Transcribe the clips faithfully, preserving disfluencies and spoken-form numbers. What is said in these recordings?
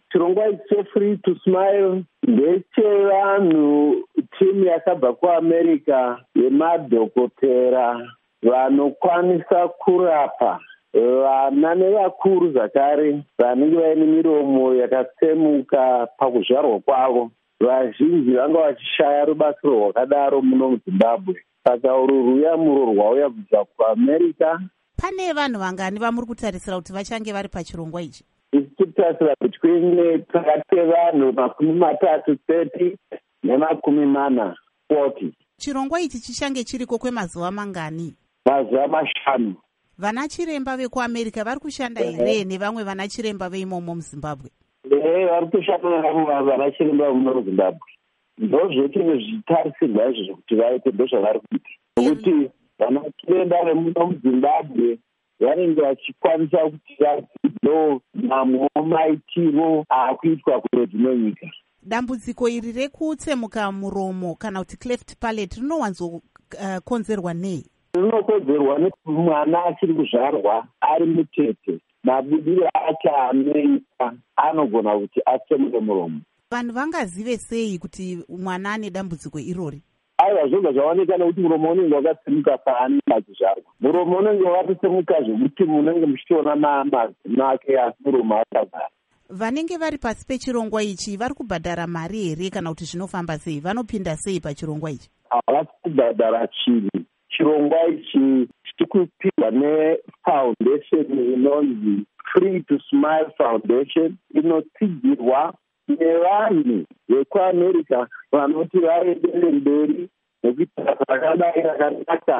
chirongwa ichi chefree to smile ndechevanhu timu yakabva kuamerica yemadhokotera vanokwanisa kurapa vana nevakuru zvakare vanenge vaine miromo yakatsemuka pakuzvarwa kwavo. Vazhinji vanga vachishaya rubatsiro rwakadaro muno muzimbabwe, saka uru ruyamuro rwauya kubva kuamerica. Pane vanhu vangani vamuri kutarisira kuti vachange vari pachirongwa ichi? Isi kutarisira kuti kuine pakati pevanhu makumi matatu thirty nemakumi mana forty. Chirongwa ichi chichange chiriko kwemazuva mangani? Mazuva mashanu. Vana chiremba vekuamerica vari kushanda here nevamwe vana chiremba veimomo muzimbabwe? Ehe, vari kushanda nevamwe vana chiremba muno muzimbabwe. Ndozvete zvitarisirwa izvozvo kuti vaite ndozvavari kuita, nokuti vana chiremba vemuno muzimbabwe vanenge vachikwanisa kuti vadzidzo mamwe maitiro akuitwa kune dzimwe nyika. Dambudziko iri rekutsemuka muromo kana kuti cleft palate rinowanzokonzerwa uh, nei? Rinokonzerwa nekuti mwana achiri kuzvarwa ari mutete, mabudiro acho anoita anogona kuti atsemuke muromo. Vanhu vangazive sei kuti mwana ane dambudziko irori? Aiwa, zvobva zvaoneka nekuti muromo unenge wakatsemuka paanenge achizvarwa. Muromo unenge wakatsemuka zvekuti munenge muchiona mazino ake asi muromo akagara. Vanenge vari pasi pechirongwa ichi vari kubhadhara mari here kana kuti zvinofamba sei? Vanopinda sei pachirongwa ichi? Havasi kubhadhara chinhu. Chirongwa ichi chirikupindwa nefoundation inonzi Free to Smile Foundation, inotsigirwa nevanhu vekuamerica vanoti vaendere mberi nekuita rakadai rakanaka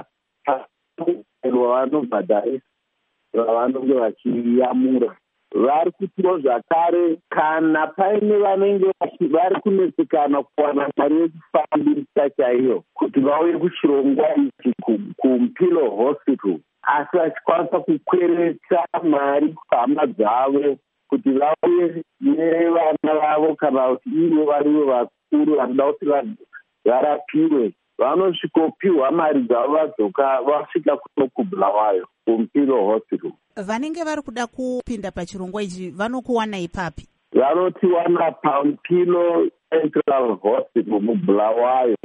vanobhadharisa vavanenge vachiyamura. Vari kutiwo zvakare kana paine vanenge vari kunetsekana kuwana mari yekufambisa chaiyo kuti vauye kuchirongwa ichi kuMpilo Hospital, asi vachikwanisa kukweretsa mari kuhama dzavo kuti vauye nevana vavo kana kuti ivo varivo vakuru vanoda kuti varapiwe, vanosvikopiwa mari dzavo vadzoka vasvika kuno kuBulawayo kuMpilo Hospital. Vanenge vari kuda kupinda pachirongwa ichi vanokuwana ipapi? Vanotiwana paMpilo Central Hospital muBulawayo.